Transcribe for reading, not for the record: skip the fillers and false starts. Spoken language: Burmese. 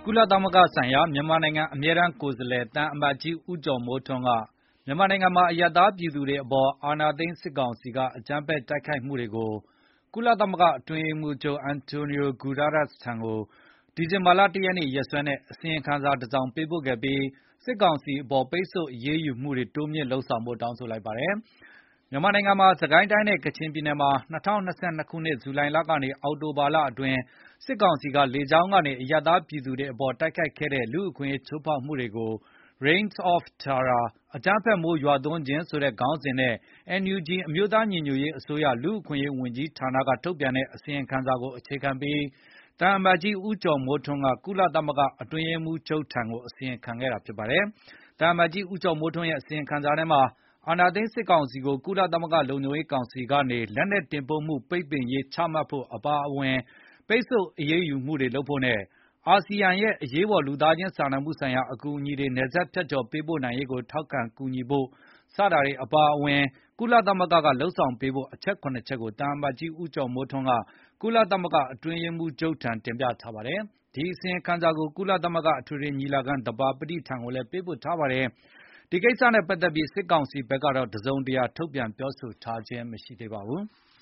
ကုလသမဂ္ဂဆိုင်ရာမြန်မာနိုင်ငံအမြဲတမ်းကိုယ်စားလှယ်သံအမတ်ကြီးဦးကျော်မိုးထွန်းကမြန်မာနိုင်ငံမှာအရပ်သားပြည်သူတွေအပေါ်အာဏာသိမ်းစစ်ကောင်စီကအကြမ်းဖက်တိုက်ခိုက်မှုတွေကိုကုလသမဂ္ဂအတွင်းရေးမှူးချုပ်အန်တိုနီယိုဂူတာရက်စ်ထံကိုဒီဇင်ဘာလ ၁ ရက်နေ့ရက်စွဲနဲ့အစီရင်ခံစာတစ်စောင်ပေးပို့ခဲ့ပြီးစစ်ကောင်စီအပေါ်ပိတ်ဆို့အရေးယူမှုတွေတိုးမြင့်လုပ်ဆောင်ဖို့တောင်းဆိုလိုက်ပါတယ်။ မြန်မာနိုင်ငံမှာစစ်ကိုင်းတိုင်းနဲ့ကချင်ပြည်နယ်မှာ2022 ခုနှစ်ဇူလိုင်လကနေအောက်တိုဘာလအတွင်းစစ်ကောင်စီကလေကြောင်းကနေအရပ်သားပြည်သူတွေအပေါ်တိုက်ခိုက်ခဲ့တဲ့လူ့အခွင့်အရေးချိုးဖောက်မှုတွေကို Reign of Terror အကြမ်းဖက်မိုးရွာသွန်းခြင်းဆိုတဲ့ခေါင်းစဉ်နဲ့ NUG အမျိုးသားညီညွတ်ရေးအစိုးရလူ့အခွင့်အရေးဝန်ကြီးဌာနကထုတ်ပြန်တဲ့အစီရင်ခံစာကိုအခြေခံပြီးသံအမတ်ကြီးဦးကျော်မိုးထွန်းကကုလသမဂ္ဂအတွင်းရေးမှူးချုပ်ထံကိုအစီရင်ခံခဲ့တာဖြစ်ပါတယ်။ သံအမတ်ကြီးဦးကျော်မိုးထွန်းရဲ့အစီရင်ခံစာထဲမှာအာဏာသိမ်းစစ်ကောင်စီကိုကုလသမဂ္ဂလုံခြုံရေးကောင်စီကနေလက်နက်တင်ပို့မှုပိတ်ပင်ရေးချမှတ်ဖို့အပါအဝင်ပိတ်ဆို့အရေးယူမှုတွေလုပ်ဖို့နဲ့အာဆီယံရဲ့အရေးပေါ်လူသားချင်းစာနာမှုဆိုင်ရာအကူအညီတွေနယ်စပ်ဖြတ်ကျော်ပေးပို့နိုင်ရေးကိုထောက်ခံကူညီဖို့စတာတွေအပါအဝင်ကုလသမဂ္ဂကလုပ်ဆောင်ပေးဖို့အချက် ၇ ချက်ကိုသံအမတ်ကြီးဦးကျော်မိုးထွန်းကကုလသမဂ္ဂအတွင်းရေးမှူးချုပ်ထံတင်ပြထားပါတယ်။ ဒီအစီရင်ခံစာကိုကုလသမဂ္ဂအထွေထွေညီလာခံသဘာပတိထံကိုလည်းပေးပို့ထားပါတယ်။ ဒီကိစ္စနဲ့ပတ်သက်ပြီးစစ်ကောင်စီဘက်ကတော့တစုံတရာထုတ်ပြန်ပြောဆိုထားခြင်းမရှိသေးပါဘူး။